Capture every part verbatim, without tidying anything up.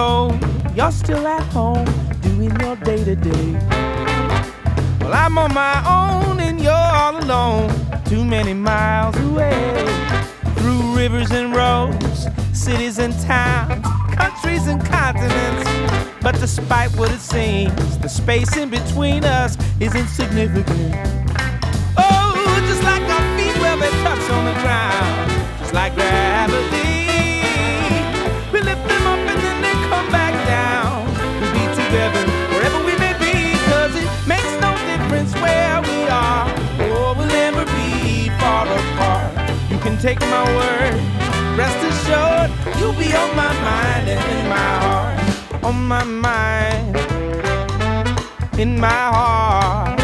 road, you're still at home, doing your day-to-day. Well, I'm on my own and you're all alone, too many miles away. Through rivers and roads, cities and towns, countries and continents. But despite what it seems, the space in between us is insignificant. Oh, just like our feet, well, they touch on the ground, just like gravity. We lift them up and then they come back down. We'll be together wherever we may be, cause it makes no difference where we are. Oh, we'll never be far apart. You can take my word, rest assured, you'll be on my mind and in my heart. On my mind, in my heart.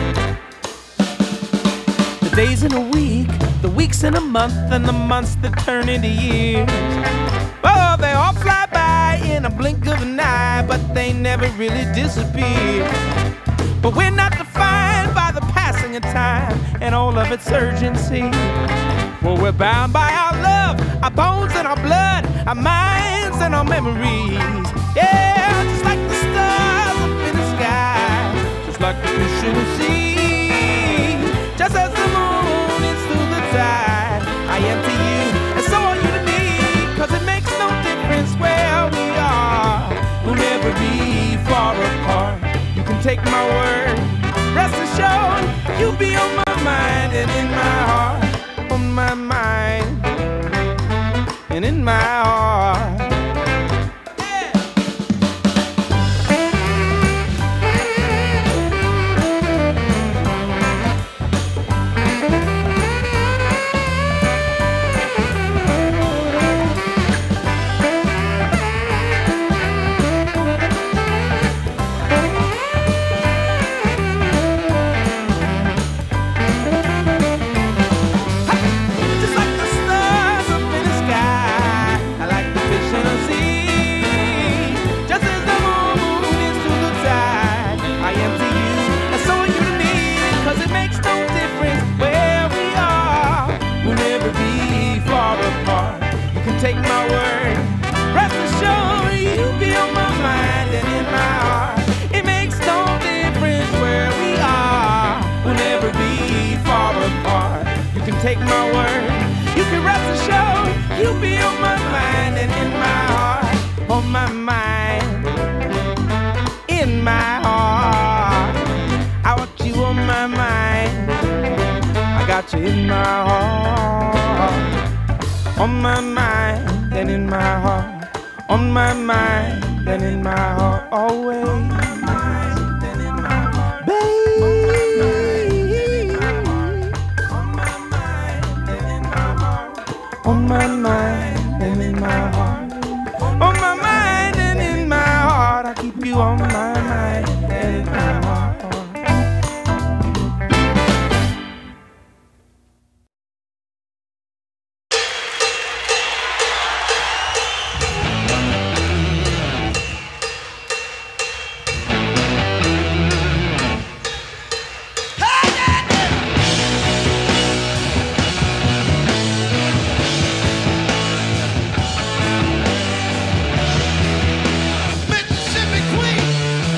The days in a week, the weeks in a month, and the months that turn into years. Oh, they all fly by in a blink of an eye, but they never really disappear. But we're not defined by the passing of time and all of its urgency. Well, we're bound by our love, our bones and our blood, our minds and our memories. Yeah, just like the stars up in the sky, just like the fish in the sea. Just as the moon is through the tide, I am to you, and so are you to me. Cause it makes no difference where we are, we'll never be far apart. You can take my word, rest assured, you'll be on my mind and in my heart. On my mind and in my heart. Take my word, rest assured, you'll be on my mind and in my heart. It makes no difference where we are, we'll never be far apart. You can take my word, you can rest assured, you'll be on my mind and in my heart. On my mind, in my heart. I want you on my mind, I got you in my heart. On my mind and in my heart. On my mind and in my heart. Always. Baby. On my mind and in my heart. On my mind and in my heart. On my mind and in my heart. I keep you on my mind and in my heart. Mississippi Queen.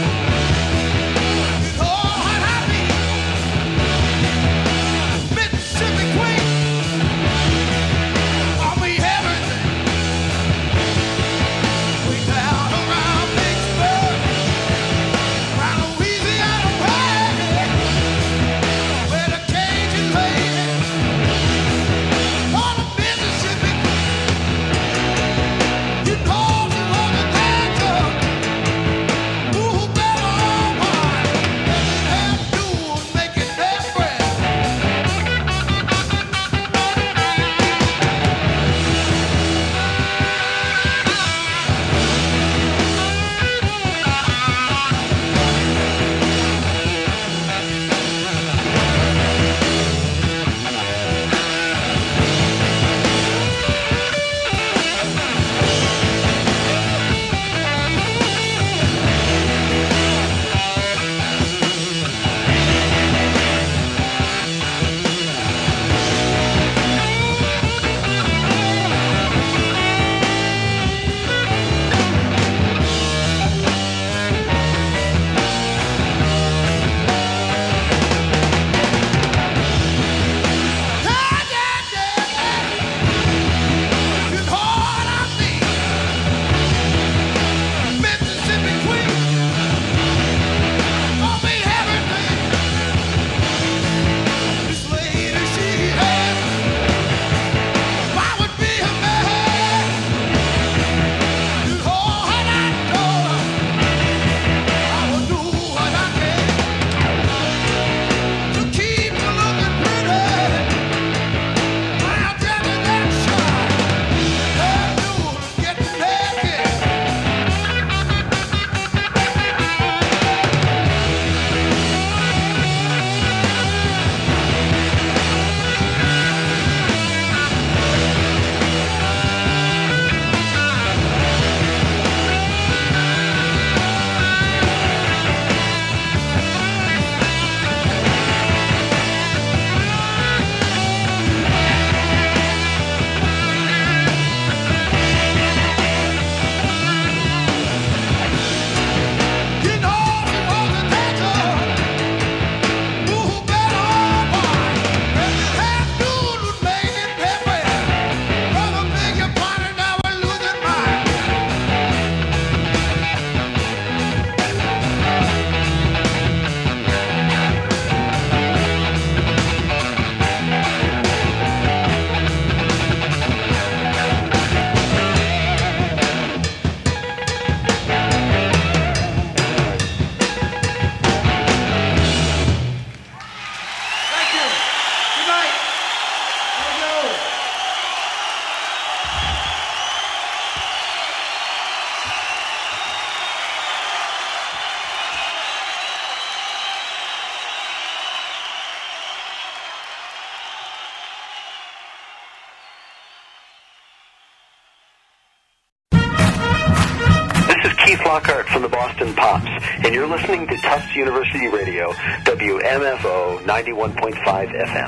Lockhart from the Boston Pops, and you're listening to Tufts University Radio, W M F O ninety-one point five F M.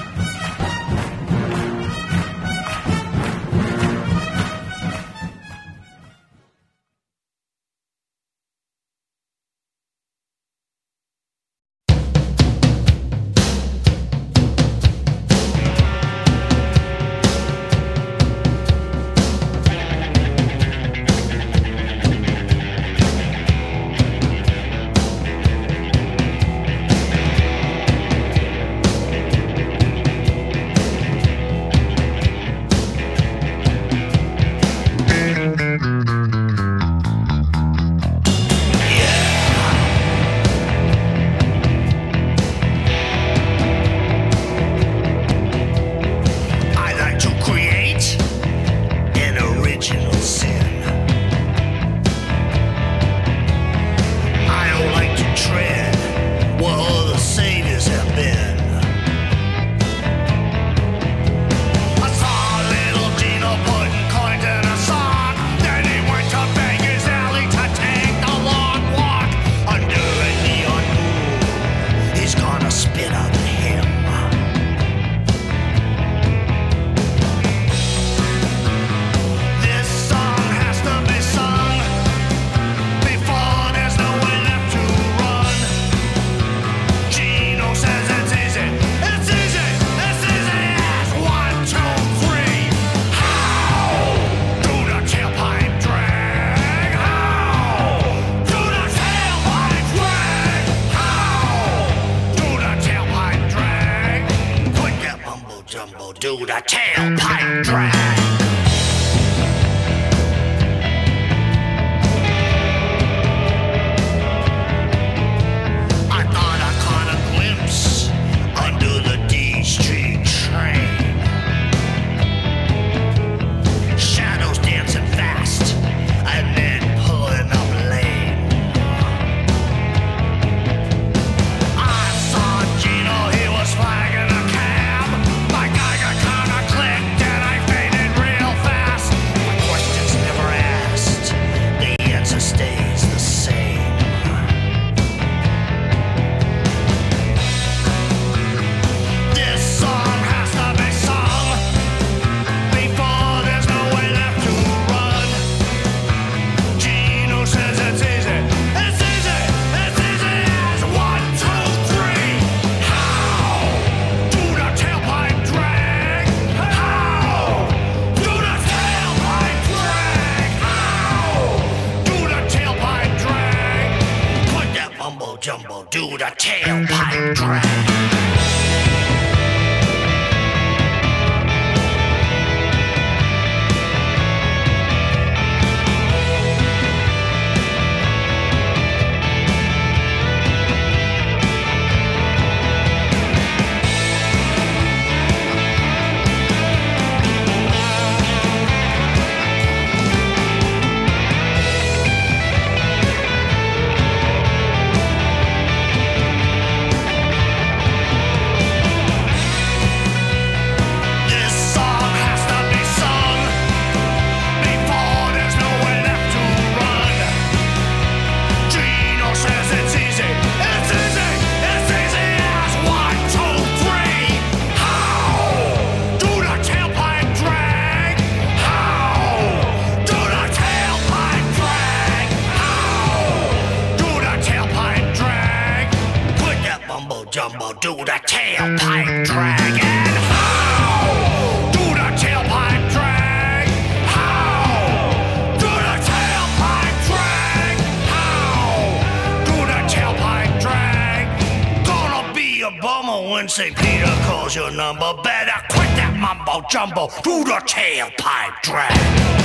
Saint Peter calls your number. Better quit that mumbo jumbo. Do the tailpipe drag.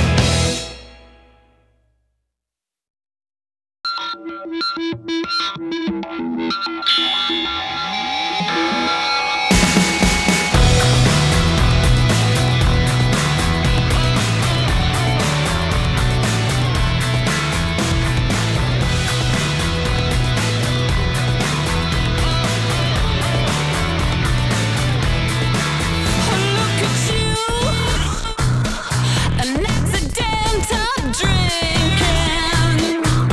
An accidental drinking.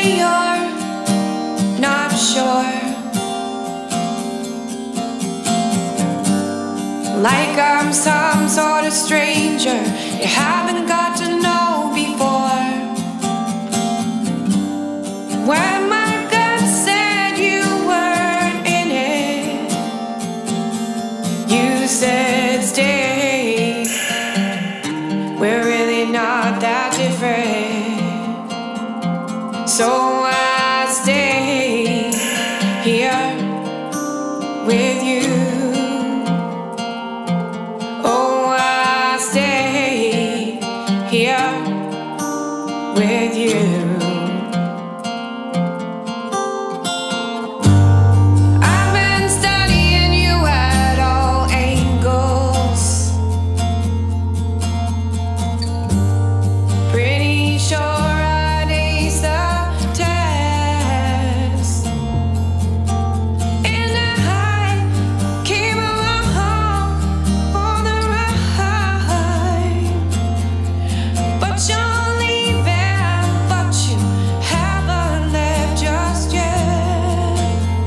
you're not sure. Like I'm some sort of stranger you haven't got to know before. When my gut said you weren't in it, you said stay. We're really not that different. So I stay here with you. Here with you. I've been studying you at all angles. Pretty sure I'd ace the test. And I came along for the ride. But you're leaving, but you haven't left just yet.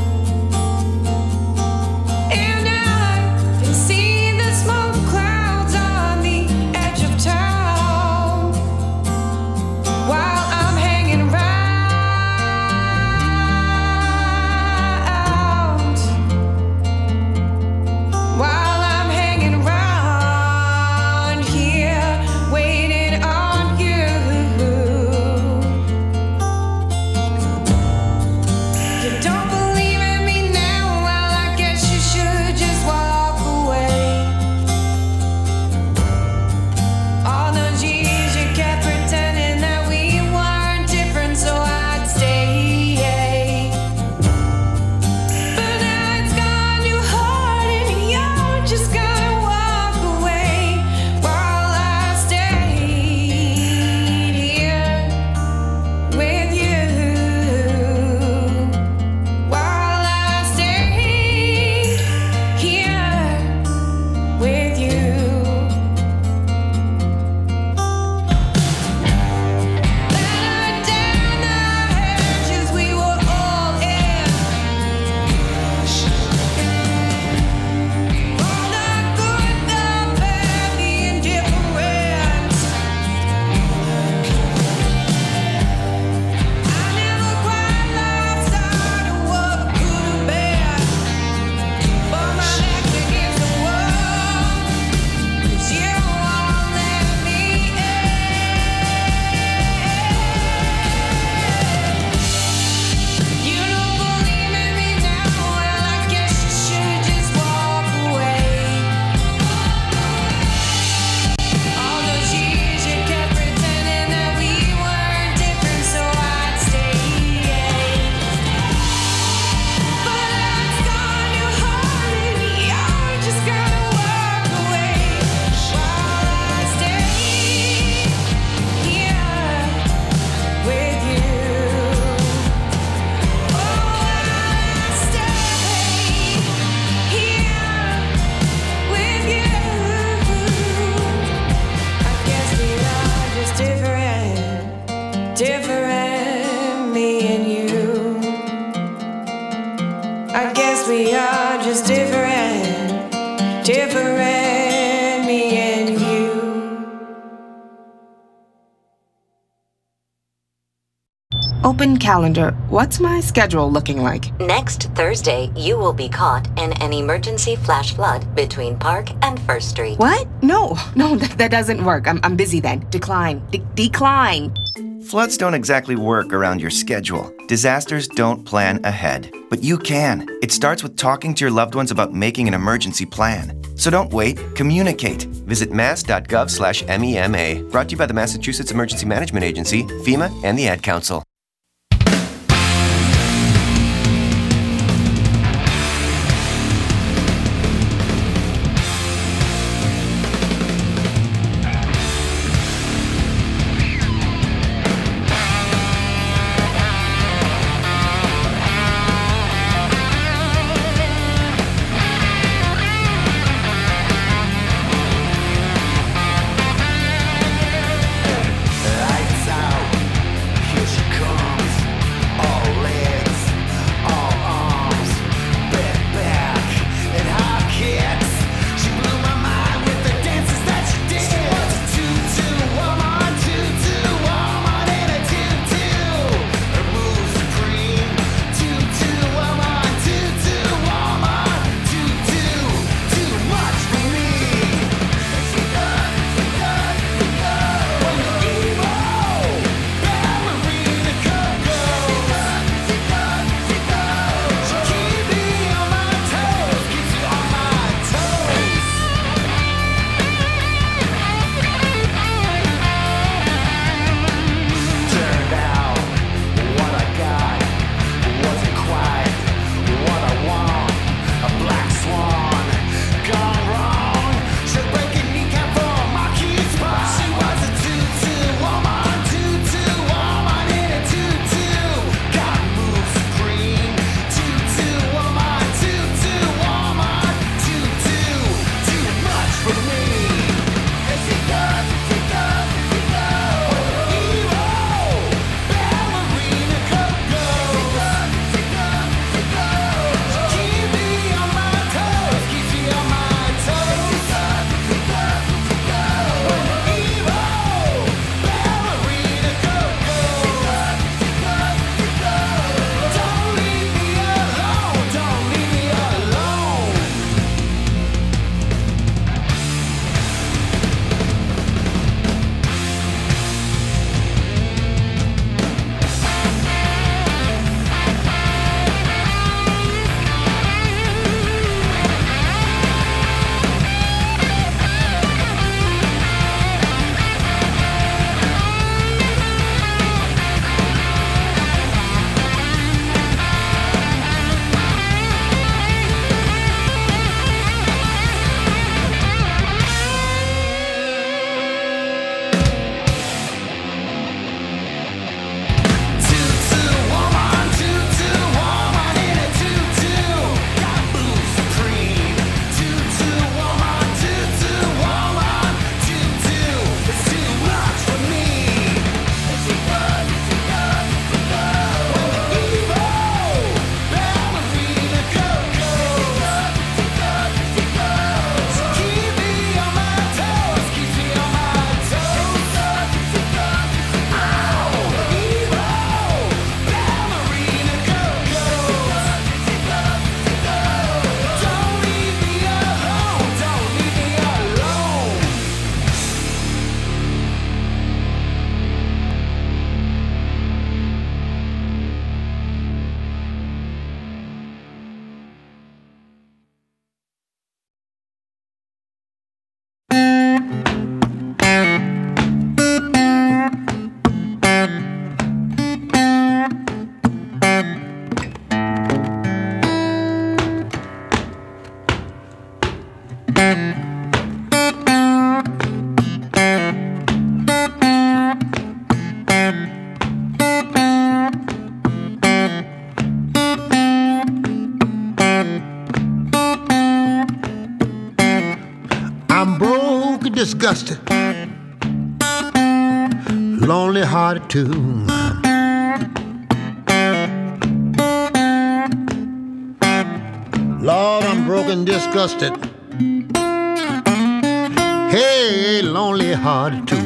And I can see the smoke clouds on the edge of town while I'm hanging round. While I'm hanging round here, waiting on you. You don't believe in me now? Well, I guess you should just walk away. All those years you kept pretending that we weren't different, so I'd stay. But now it's gone, you hard, and you're just gonna walk away while I stayed here with you. While I stayed here with you. Better down the hedges we were all in. All the good, the bad, the indifferent. I never quite lost sight of what could have been. But my back's against the wall, 'cause you won't let me in. You don't believe in me now? Well, I guess you should just walk away. All those years you kept pretending that we weren't different, so I'd stay. But it's gone, you hard, and you're just gonna walk away while I stay here with you. Oh, I stay here with you. I guess we are just different, different, me and you. I guess we are just different, different, me and you. Open calendar. What's my schedule looking like? Next Thursday, you will be caught in an emergency flash flood between Park and First Street. What? No, no, that, that doesn't work. I'm, I'm busy then. Decline. De- decline. Floods don't exactly work around your schedule. Disasters don't plan ahead. But you can. It starts with talking to your loved ones about making an emergency plan. So don't wait, communicate. Visit mass.gov slash MEMA. Brought to you by the Massachusetts Emergency Management Agency, FEMA, and the Ad Council. Lights out, here she comes. disgusted, lonely hearted too. Lord, I'm broken, disgusted. Hey, lonely hearted too.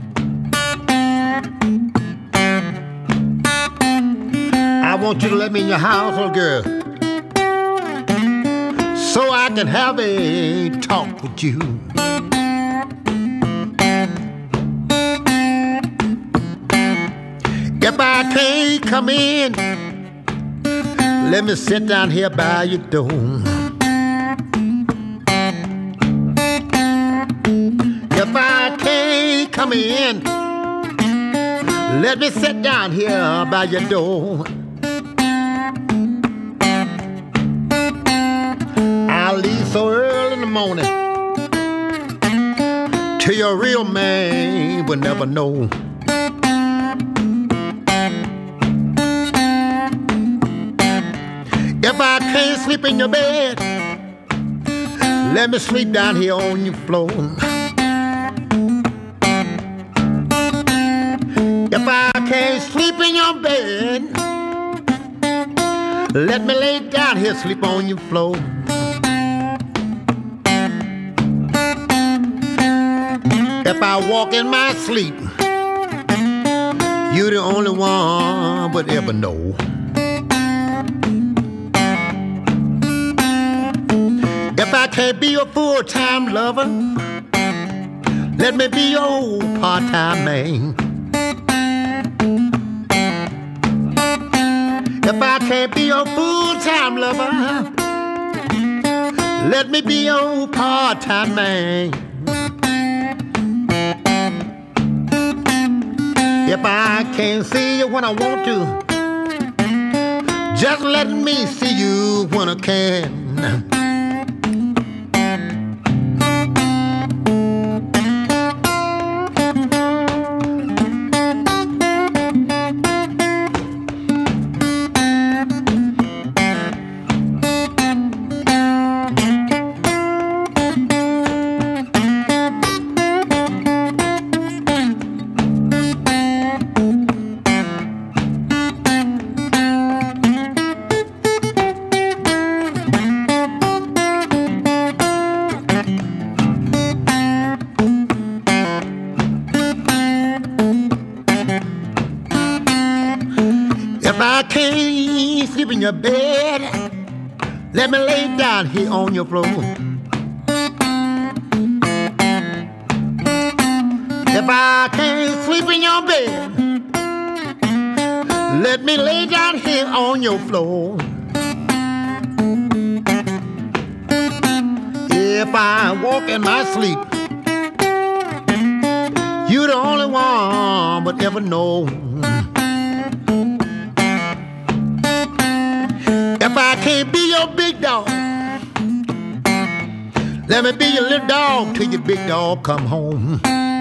I want you to let me in your house, little girl, so I can have a talk with you. If I can't come in, let me sit down here by your door. If I can't come in, let me sit down here by your door. I'll leave so early in the morning till your real man will never know. If I can't sleep in your bed, let me sleep down here on your floor. If I can't sleep in your bed, let me lay down here, sleep on your floor. If I walk in my sleep, you're the only one would ever know. If I can't be your full-time lover, let me be your part-time man. If I can't be your full-time lover, let me be your part-time man. If I can't see you when I want to, just let me see you when I can. In your bed, let me lay down here on your floor. If I can't sleep in your bed, let me lay down here on your floor. If I walk in my sleep, you're the only one but ever know. If I can't be your big dog, let me be your little dog till your big dog come home.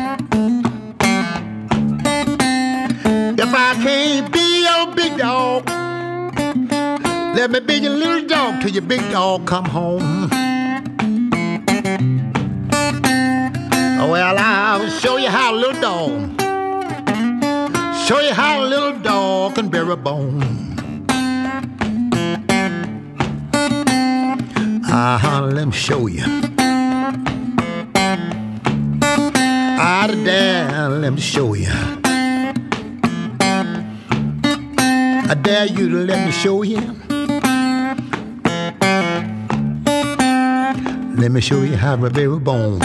If I can't be your big dog, let me be your little dog till your big dog come home. Well, I'll show you how a little dog, show you how a little dog can bear a bone. Uh-huh, let me show you. Out of there, let me show you. I dare you to let me show you. Let me show you how to bear a bone.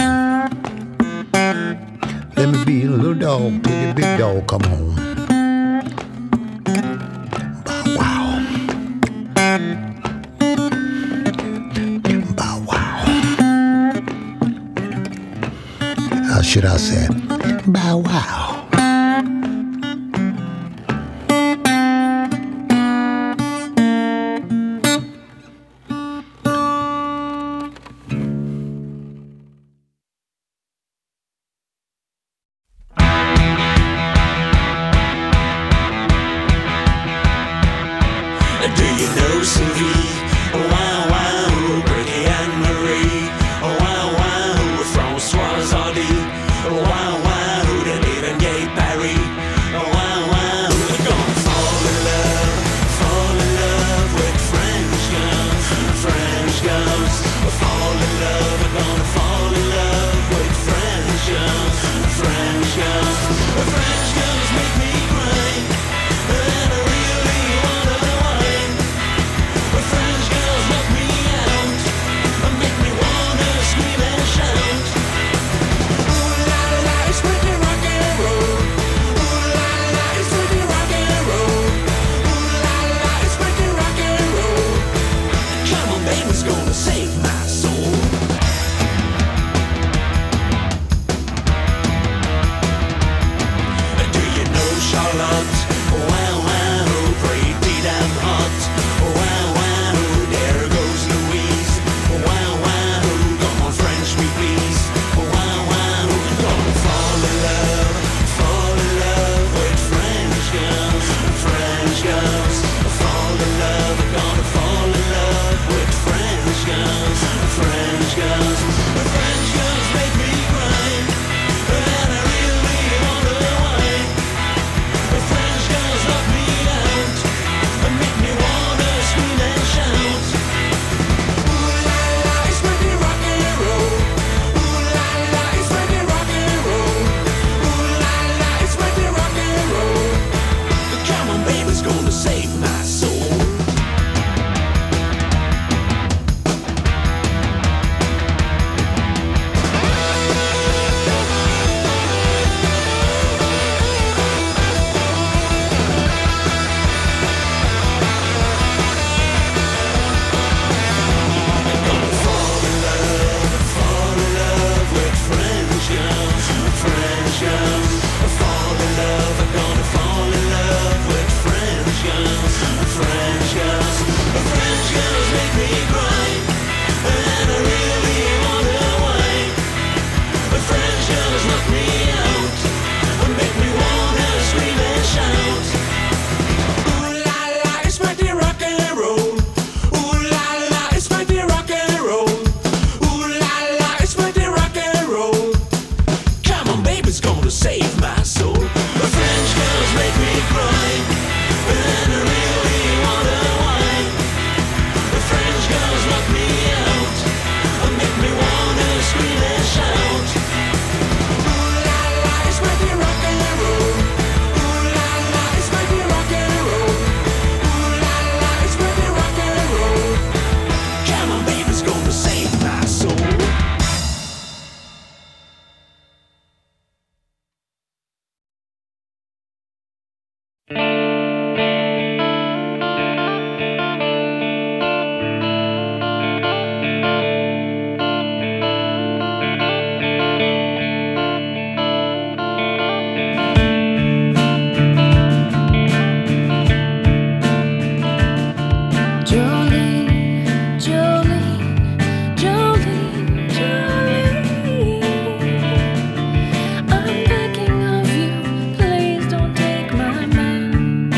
Let me be a little dog till your big dog come home. Should I say, bow wow. Do you know Sylvie? Wow, wow, Bertie and Marie. Wow, wow, Françoise Hardy. gonna save my soul. I'm begging of you, please don't take my man.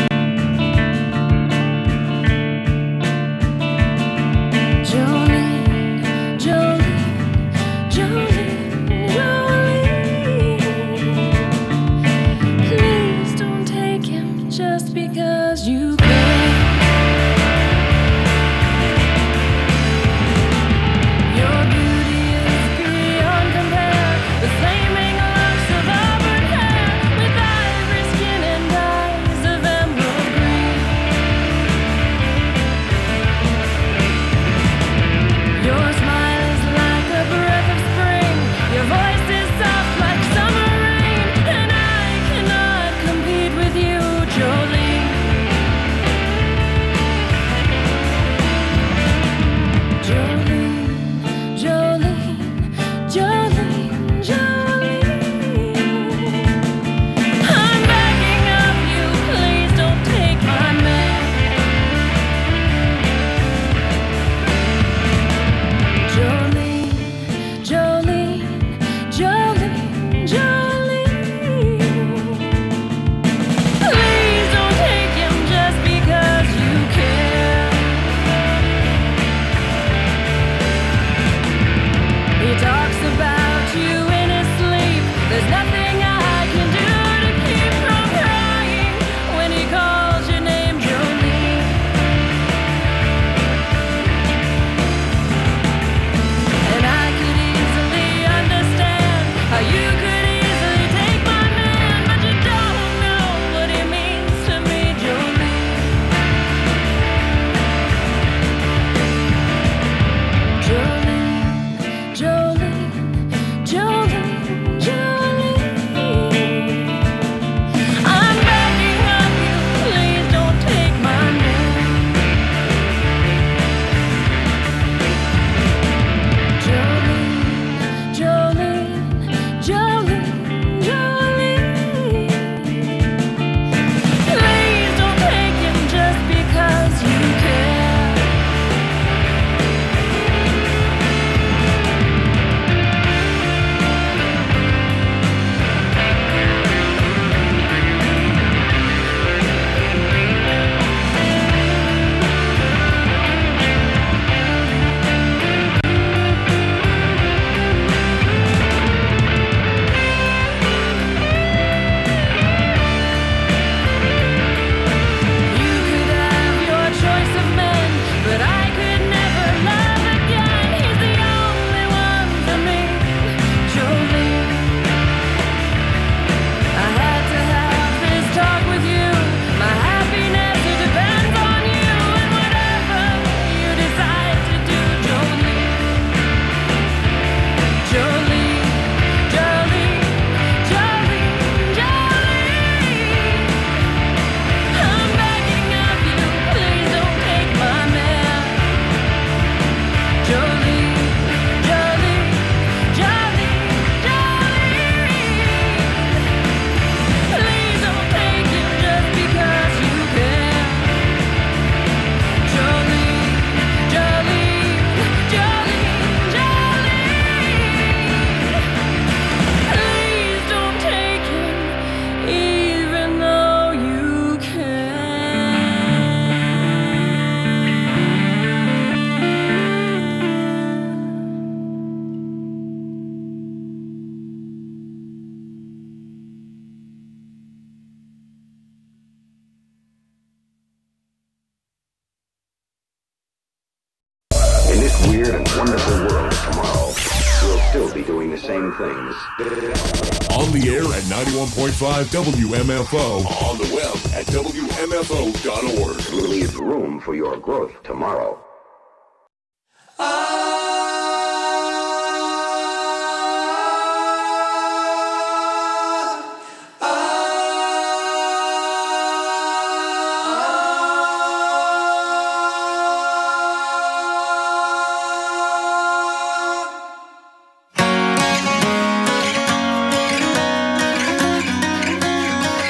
weird and wonderful world of tomorrow, we'll still be doing the same things. On the air at ninety-one point five W M F O. On the web at W M F O dot org. Leave room for your growth tomorrow.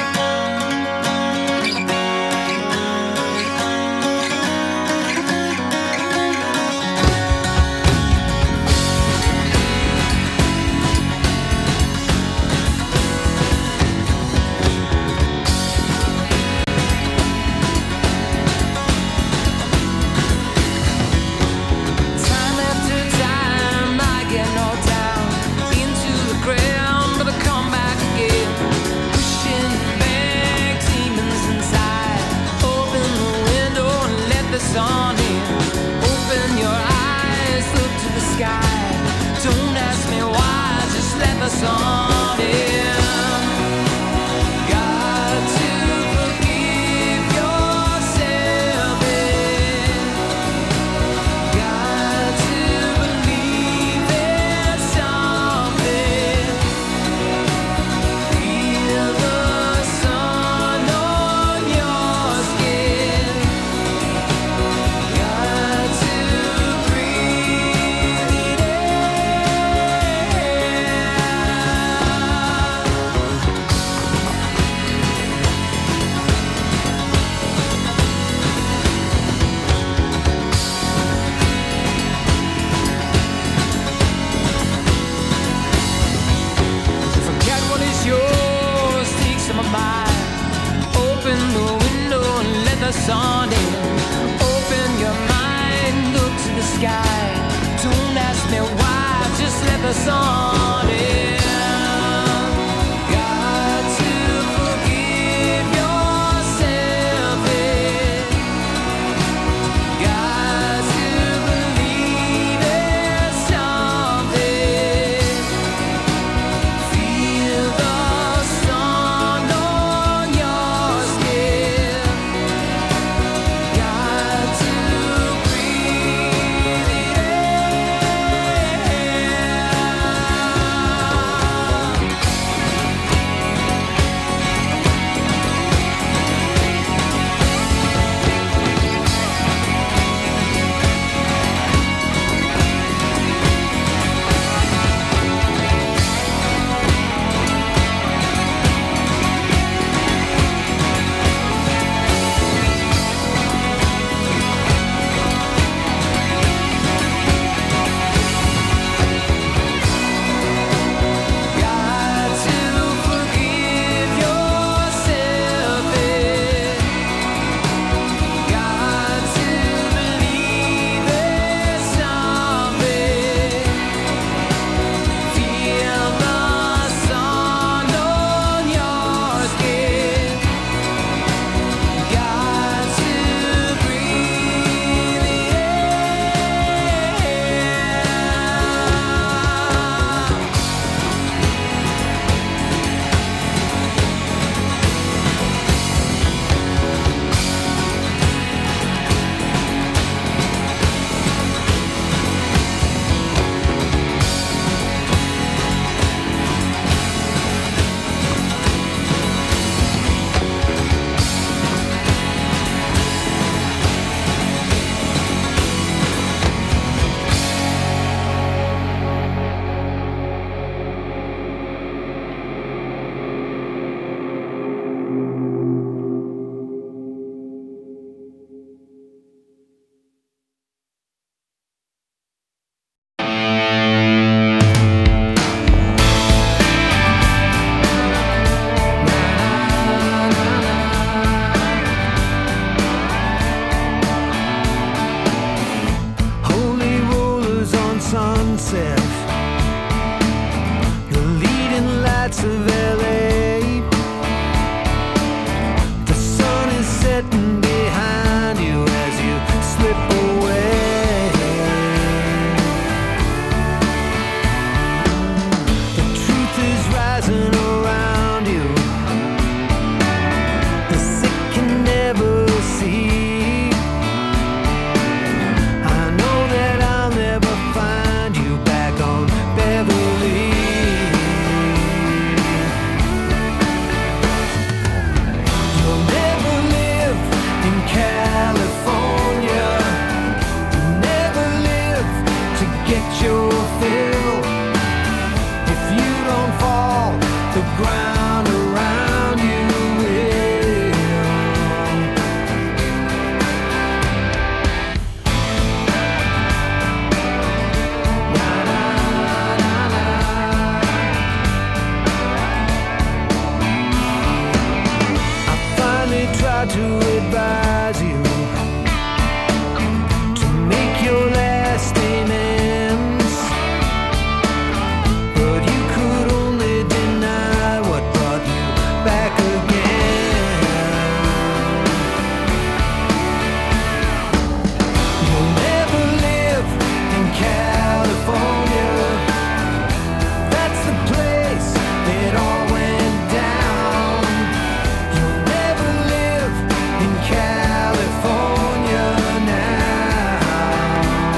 Thank to advise you to make your last amends, but you could only deny what brought you back again. You'll never live in California. That's the place it all went down. You'll never live in California now.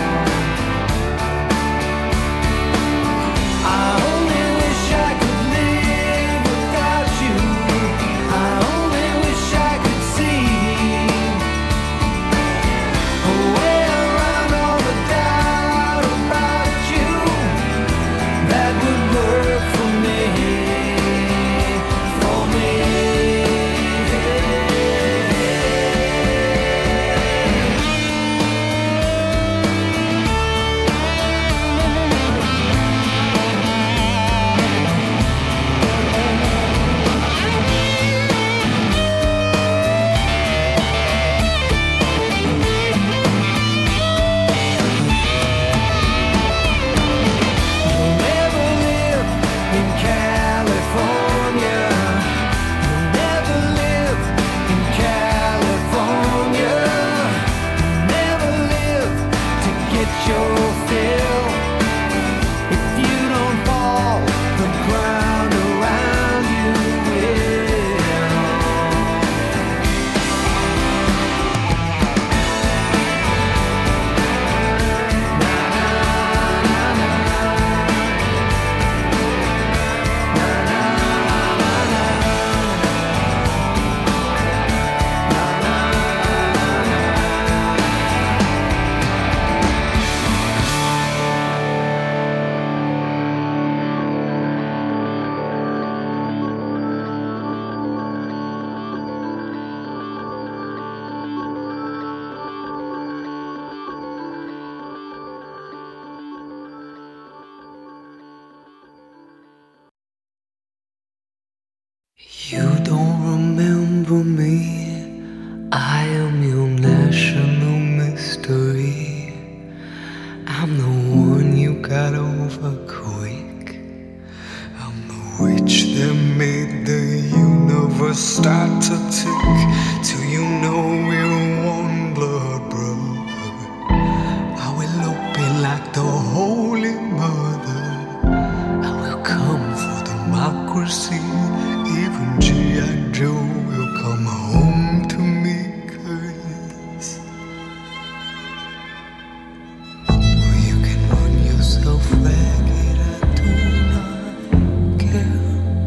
I only wish I could live without you. I only wish I could see a way around all the doubt about you that would work for me, for me. You'll never live in California. You'll never live in California. You'll never live to get your fill. If you don't fall, the ground around you will. You don't remember me. I am your national mystery. I'm the one you got over quick. I'm the witch that made the universe start to tick. Till you know we're one blood brother. I will open like the Holy Mother. I will come for democracy. Even G I. Joe will come home to me, 'cause well, you can run yourself ragged, I do not care.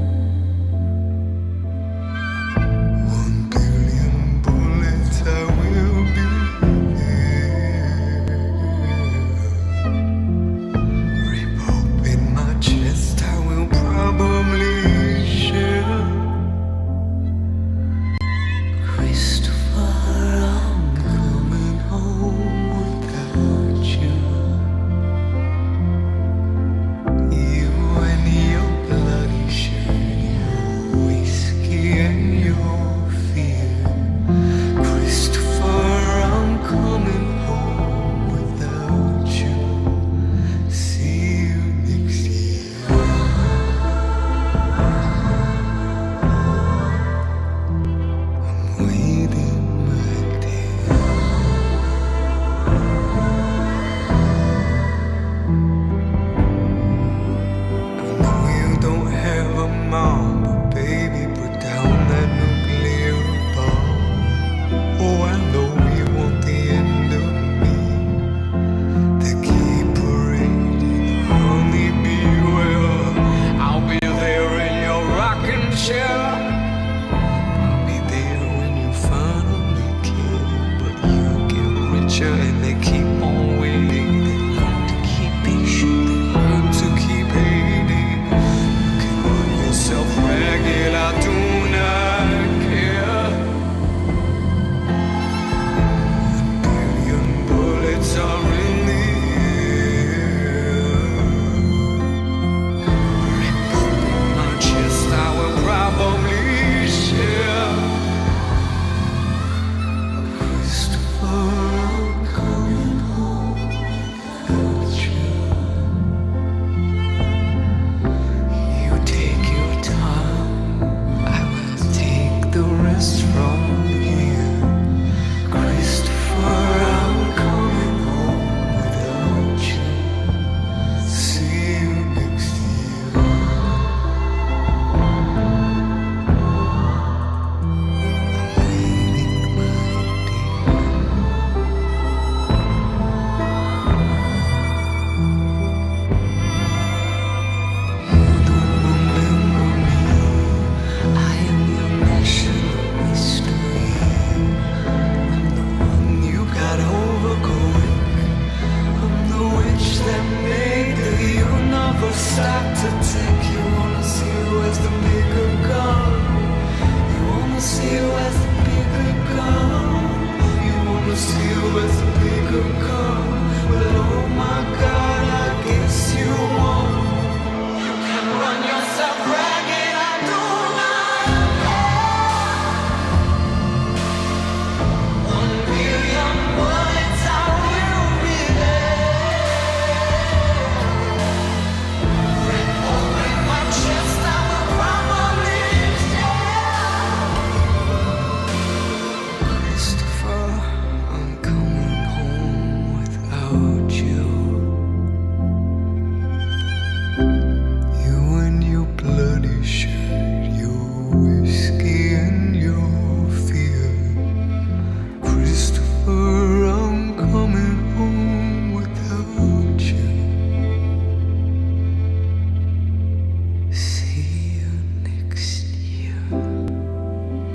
One billion bullets, I will be there. Rip open my chest, I will probably share. Crystal